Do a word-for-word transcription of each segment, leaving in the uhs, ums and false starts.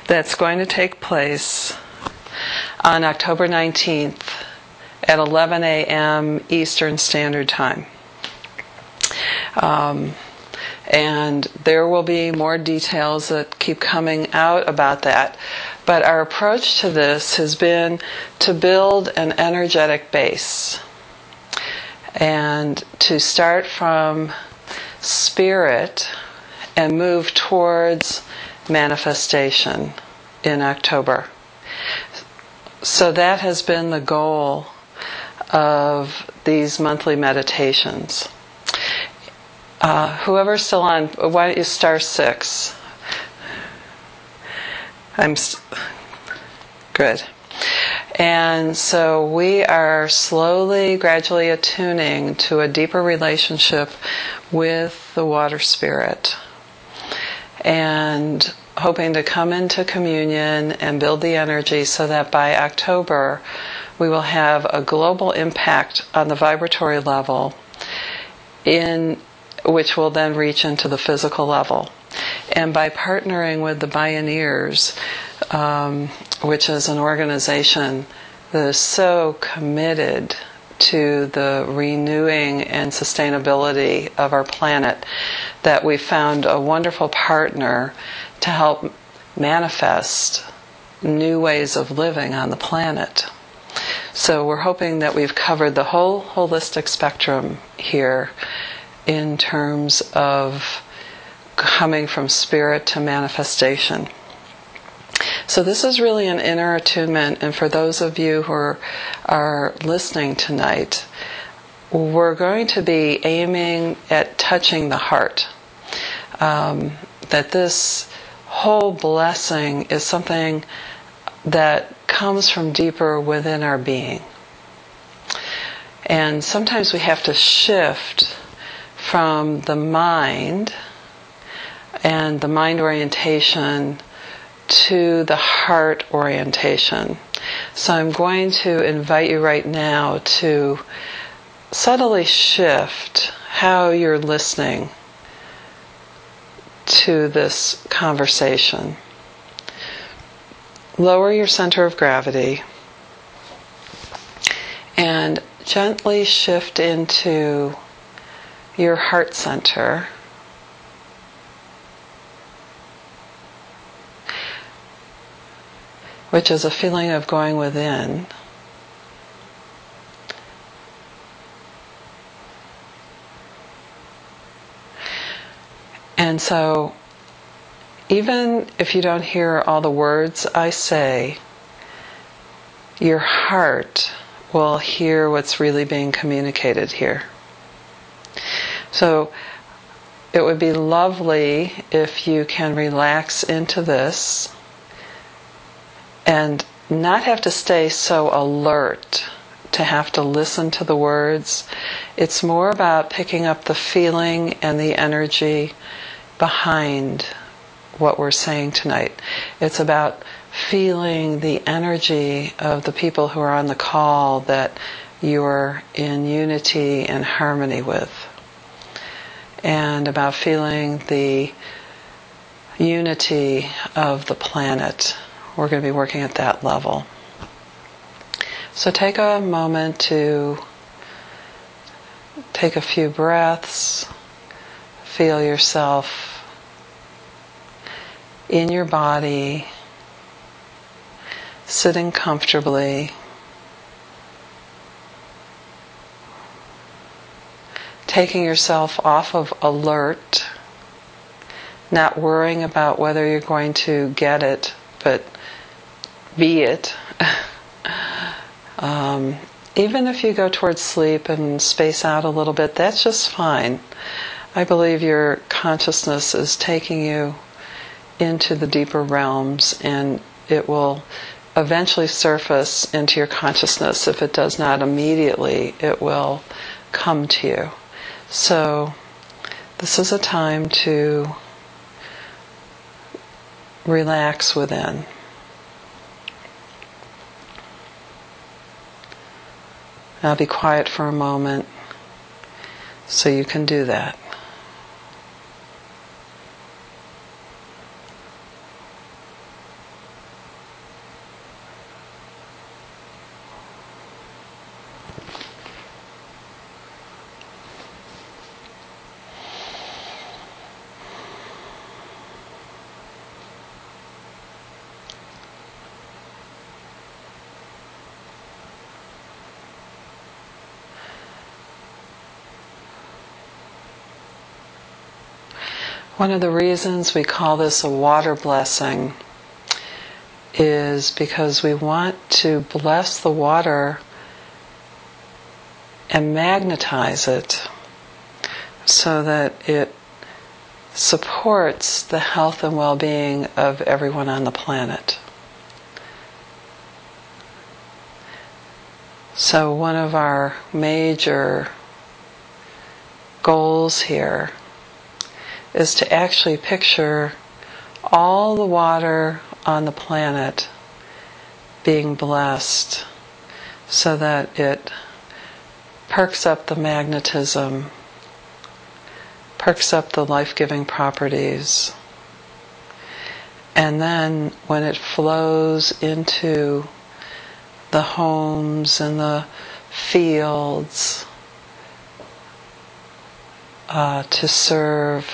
that's going to take place on October nineteenth at eleven a.m. Eastern Standard Time. Um, and there will be more details that keep coming out about that. But our approach to this has been to build an energetic base and to start from spirit and move towards manifestation in October. So that has been the goal of these monthly meditations. Uh, whoever's still on, why don't you star six? I'm st- good. And so we are slowly, gradually attuning to a deeper relationship with the water spirit, and hoping to come into communion and build the energy so that by October we will have a global impact on the vibratory level, in which will then reach into the physical level. And by partnering with the Bioneers, um, which is an organization that is so committed to the renewing and sustainability of our planet, that we found a wonderful partner to help manifest new ways of living on the planet. So we're hoping that we've covered the whole holistic spectrum here in terms of coming from spirit to manifestation. So this is really an inner attunement, and for those of you who are, are listening tonight, we're going to be aiming at touching the heart. Um, that this whole blessing is something that comes from deeper within our being. And sometimes we have to shift from the mind and the mind orientation to the heart orientation. So I'm going to invite you right now to subtly shift how you're listening to this conversation. Lower your center of gravity and gently shift into your heart center. Which is a feeling of going within. And so, even if you don't hear all the words I say, your heart will hear what's really being communicated here. So, it would be lovely if you can relax into this and not have to stay so alert to have to listen to the words. It's more about picking up the feeling and the energy behind what we're saying tonight. It's about feeling the energy of the people who are on the call that you're in unity and harmony with. And about feeling the unity of the planet. We're going to be working at that level. So take a moment to take a few breaths. Feel yourself in your body, sitting comfortably. Taking yourself off of alert, not worrying about whether you're going to get it, but be it. um, even if you go towards sleep and space out a little bit, that's just fine. I believe your consciousness is taking you into the deeper realms, and it will eventually surface into your consciousness. If it does not immediately, it will come to you. So this is a time to relax within. I'll be quiet for a moment so you can do that. One of the reasons we call this a water blessing is because we want to bless the water and magnetize it so that it supports the health and well-being of everyone on the planet. So one of our major goals here is to actually picture all the water on the planet being blessed so that it perks up the magnetism, perks up the life-giving properties, and then when it flows into the homes and the fields uh, to serve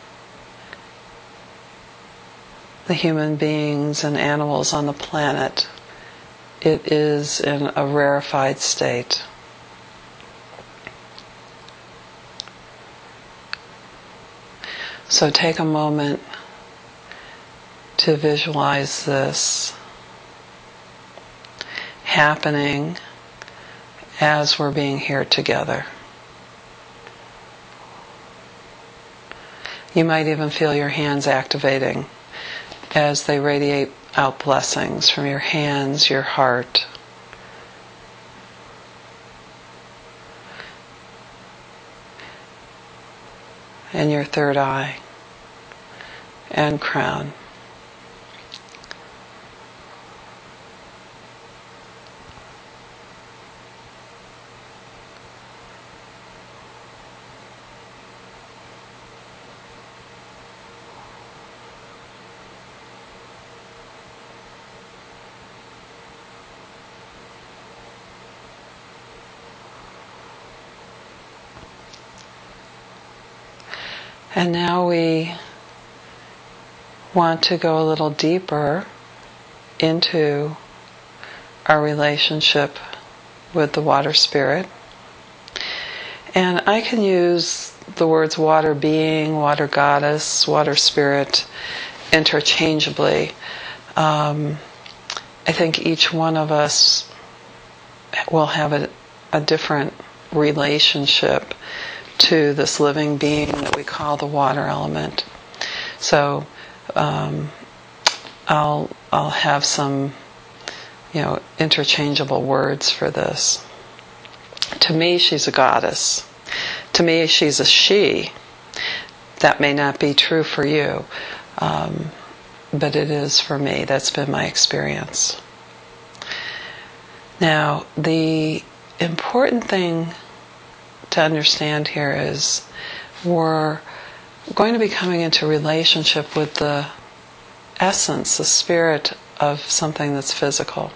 the human beings and animals on the planet, it is in a rarefied state. So take a moment to visualize this happening as we're being here together. You might even feel your hands activating as they radiate out blessings from your hands, your heart. And your third eye and crown. And now we want to go a little deeper into our relationship with the water spirit. And I can use the words water being, water goddess, water spirit interchangeably. Um, I think each one of us will have a, a different relationship to this living being that we call the water element. So um, I'll I'll have some, you know, interchangeable words for this. To me, she's a goddess. To me, she's a she. That may not be true for you, um, but it is for me. That's been my experience. Now, the important thing to understand here is we're going to be coming into relationship with the essence, the spirit of something that's physical.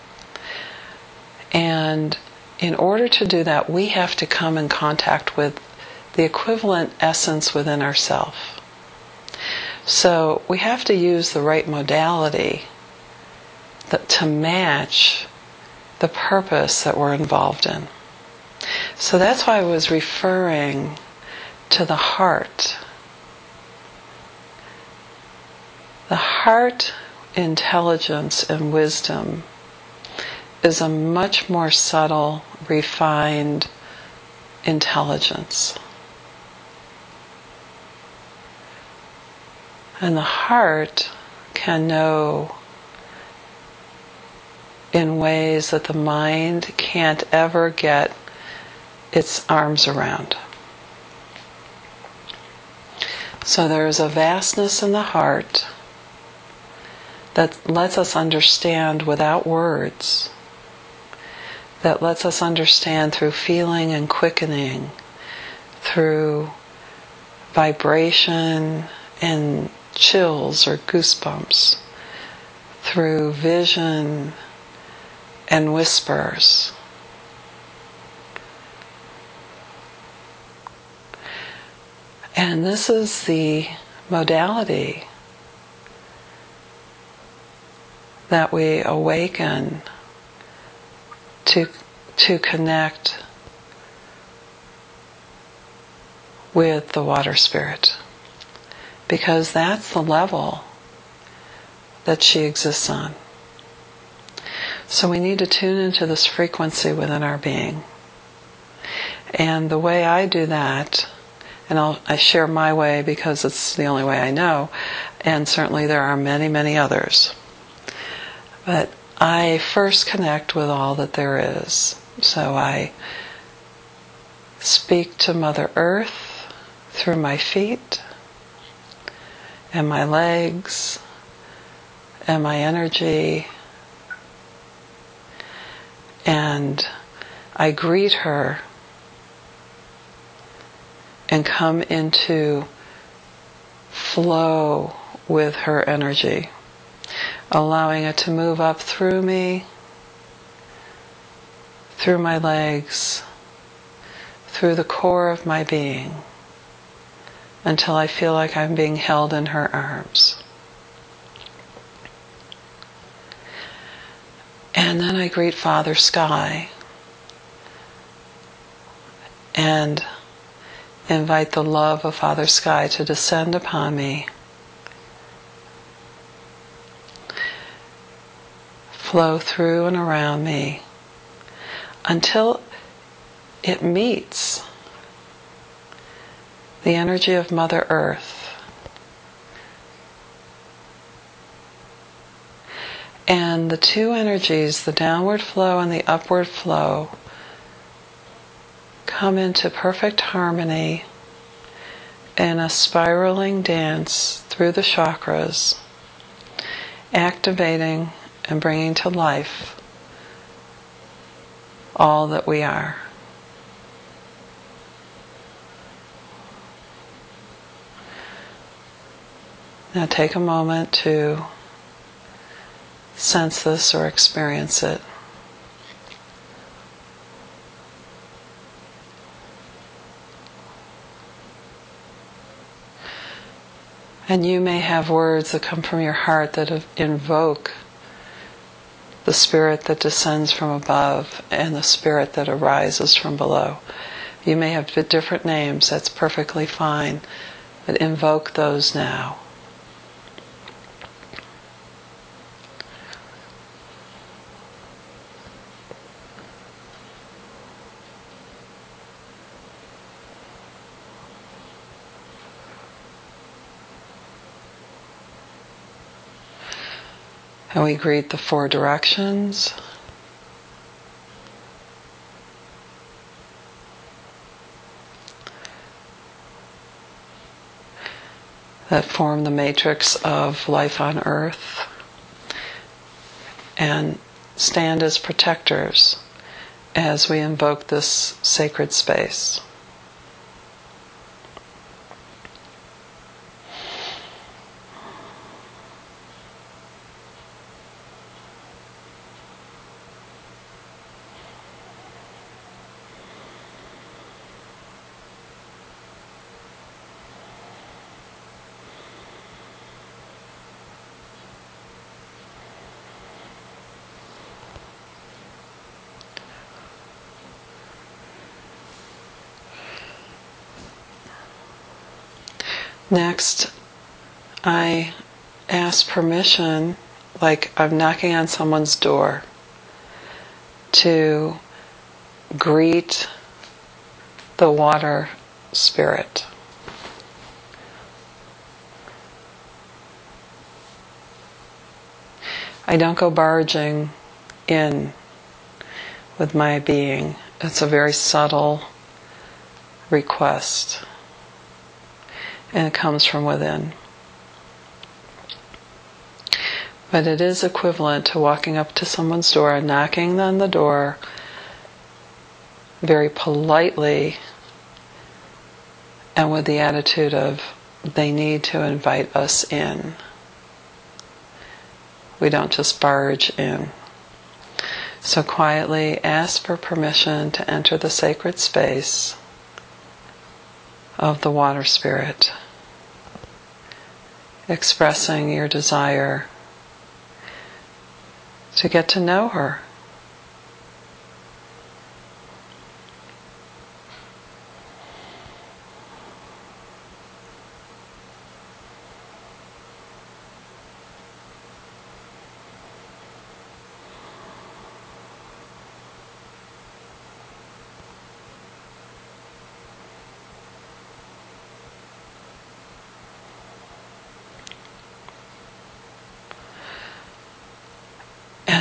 And in order to do that, we have to come in contact with the equivalent essence within ourselves. So we have to use the right modality that, to match the purpose that we're involved in. So that's why I was referring to the heart. The heart intelligence and wisdom is a much more subtle, refined intelligence. And the heart can know in ways that the mind can't ever get its arms around. So there is a vastness in the heart that lets us understand without words, that lets us understand through feeling and quickening, through vibration and chills or goosebumps, through vision and whispers. And this is the modality that we awaken to, to connect with the water spirit. because that's the level that she exists on. So we need to tune into this frequency within our being. And the way I do that, and I'll, I share my way because it's the only way I know, and certainly there are many, many others. But I first connect with all that there is. So I speak to Mother Earth through my feet and my legs and my energy, and I greet her and come into flow with her energy, allowing it to move up through me, through my legs, through the core of my being, until I feel like I'm being held in her arms. And then I greet Father Sky and invite the love of Father Sky to descend upon me, flow through and around me until it meets the energy of Mother Earth. And the two energies, the downward flow and the upward flow, come into perfect harmony in a spiraling dance through the chakras, activating and bringing to life all that we are. Now take a moment to sense this or experience it. And you may have words that come from your heart that invoke the spirit that descends from above and the spirit that arises from below. You may have different names, that's perfectly fine, but invoke those now. And we greet the four directions. That form the matrix of life on earth and stand as protectors as we invoke this sacred space. Next, I ask permission, like I'm knocking on someone's door, to greet the water spirit. I don't go barging in with my being. It's a very subtle request. And it comes from within. But it is equivalent to walking up to someone's door and knocking on the door very politely and with the attitude of they need to invite us in. We don't just barge in. So quietly ask for permission to enter the sacred space of the water spirit, expressing your desire to get to know her.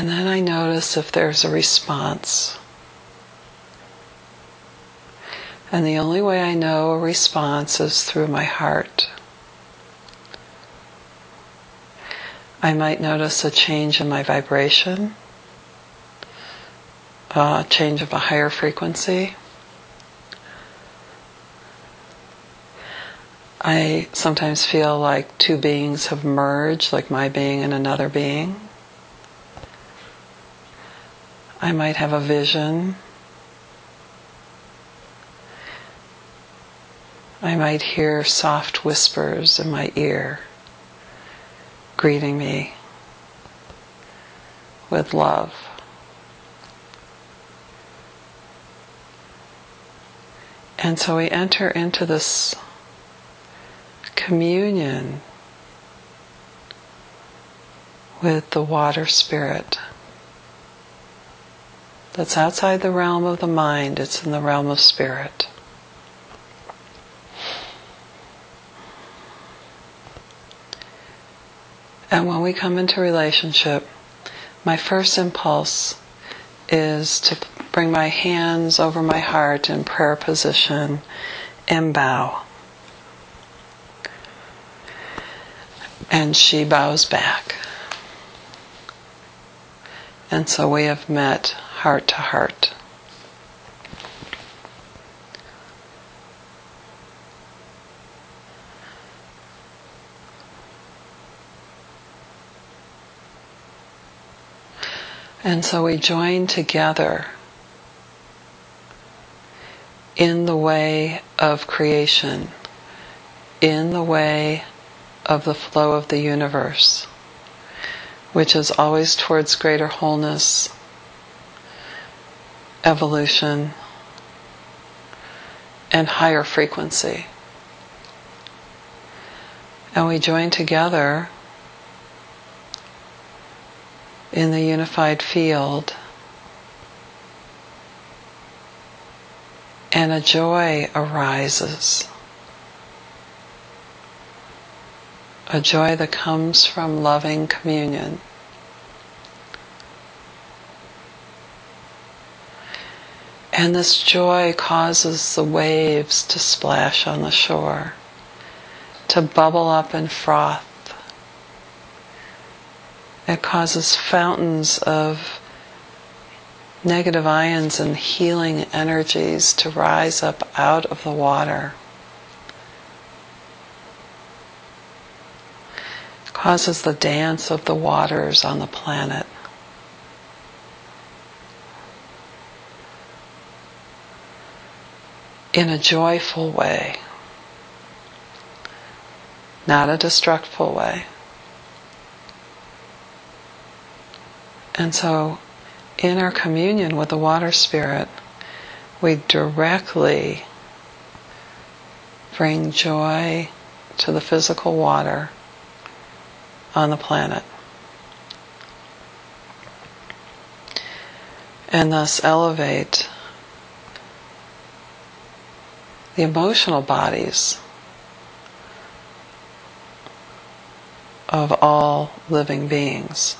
And then I notice if there's a response. And the only way I know a response is through my heart. I might notice a change in my vibration, a change of a higher frequency. I sometimes feel like two beings have merged, like my being and another being. I might have a vision. I might hear soft whispers in my ear, greeting me with love. And so we enter into this communion with the water spirit. That's outside the realm of the mind, it's in the realm of spirit. And when we come into relationship, my first impulse is to bring my hands over my heart in prayer position and bow. And she bows back. And so we have met heart to heart. And so we join together in the way of creation, in the way of the flow of the universe, which is always towards greater wholeness, evolution, and higher frequency. And we join together in the unified field, and a joy arises. A joy that comes from loving communion. And this joy causes the waves to splash on the shore, to bubble up and froth. It causes fountains of negative ions and healing energies to rise up out of the water. It causes the dance of the waters on the planet. In a joyful way, not a destructive way. And so, in our communion with the water spirit, we directly bring joy to the physical water on the planet. And thus elevate the emotional bodies of all living beings.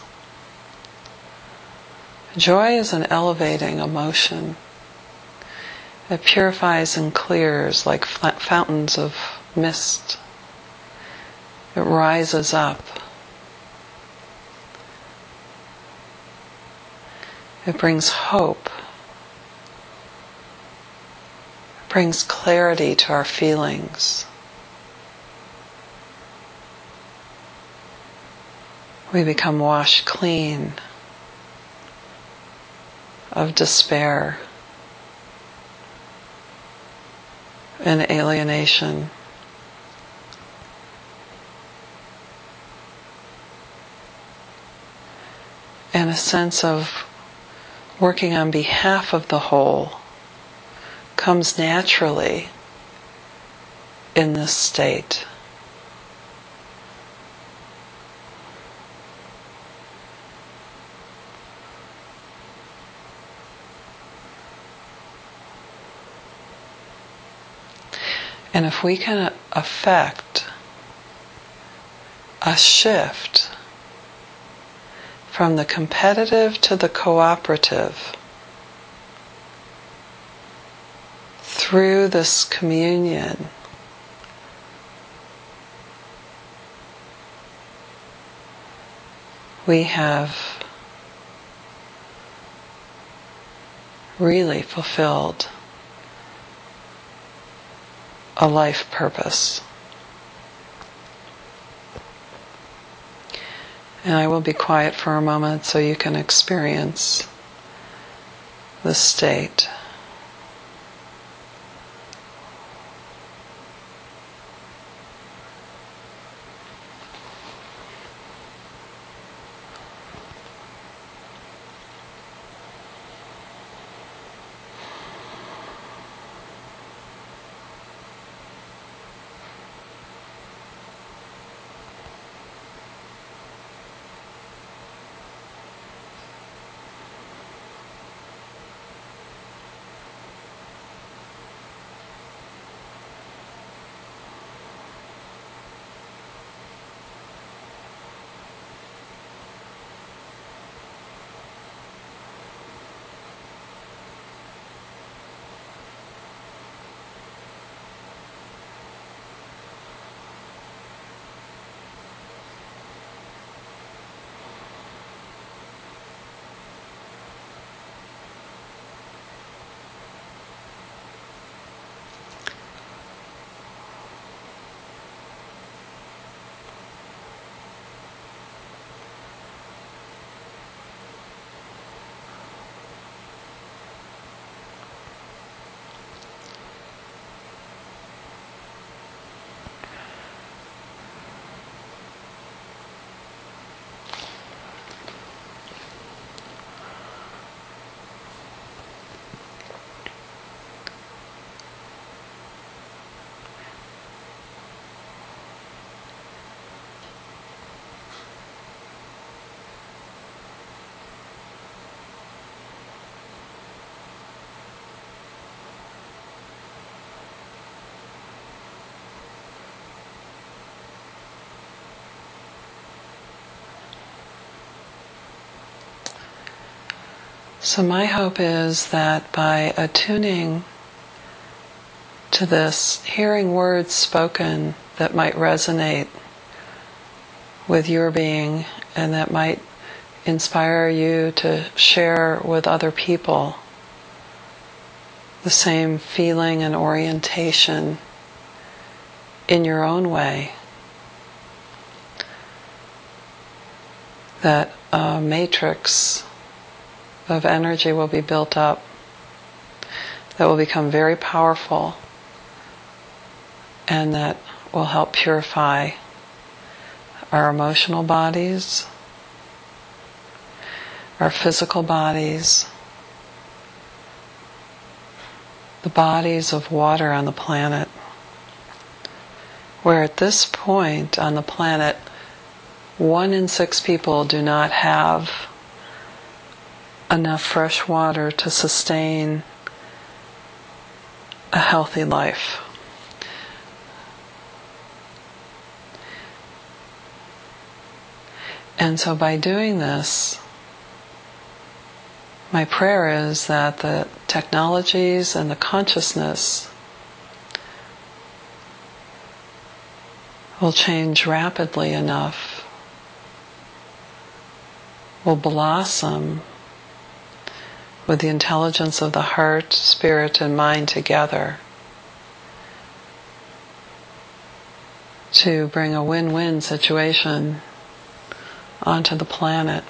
Joy is an elevating emotion. It purifies and clears like fountains of mist. It rises up. It brings hope. It brings clarity to our feelings. We become washed clean of despair and alienation. And a sense of working on behalf of the whole comes naturally in this state. And if we can affect a shift from the competitive to the cooperative, through this communion, we have really fulfilled a life purpose. And I will be quiet for a moment so you can experience the state. So my hope is that by attuning to this, hearing words spoken that might resonate with your being and that might inspire you to share with other people the same feeling and orientation in your own way, that a matrix of energy will be built up that will become very powerful and that will help purify our emotional bodies, our physical bodies, the bodies of water on the planet, where at this point on the planet, one in six people do not have enough fresh water to sustain a healthy life. And so by doing this, my prayer is that the technologies and the consciousness will change rapidly enough, will blossom with the intelligence of the heart, spirit, and mind together to bring a win-win situation onto the planet.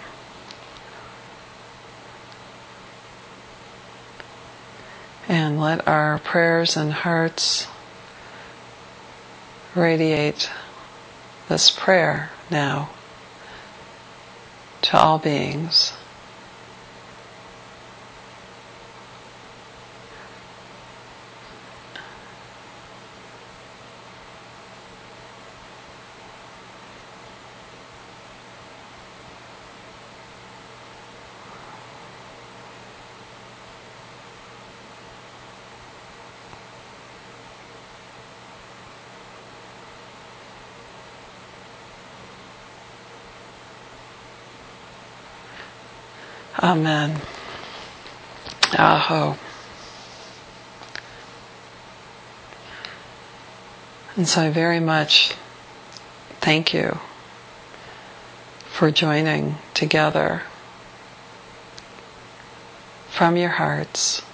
And let our prayers and hearts radiate this prayer now to all beings. Amen. Aho. And so I very much thank you for joining together from your hearts.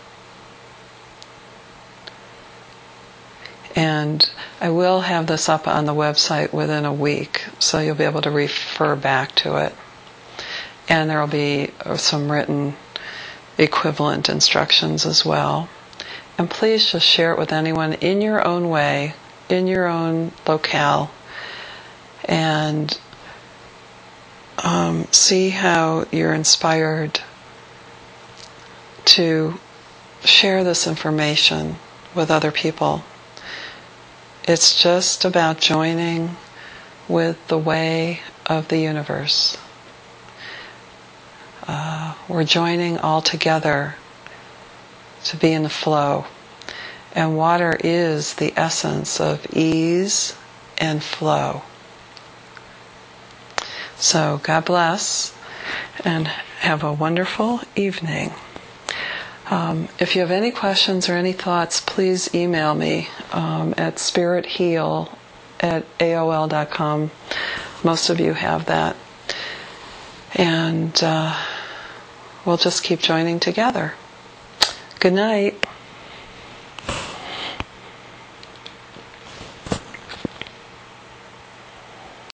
And I will have this up on the website within a week, so you'll be able to refer back to it. And there will be some written equivalent instructions as well. And please just share it with anyone in your own way, in your own locale, and um, see how you're inspired to share this information with other people. It's just about joining with the way of the universe. Uh, we're joining all together to be in the flow. And water is the essence of ease and flow. So God bless and have a wonderful evening. Um, if you have any questions or any thoughts, please email me um, at spiritheal at A O L dot com. Most of you have that. And uh, we'll just keep joining together. Good night.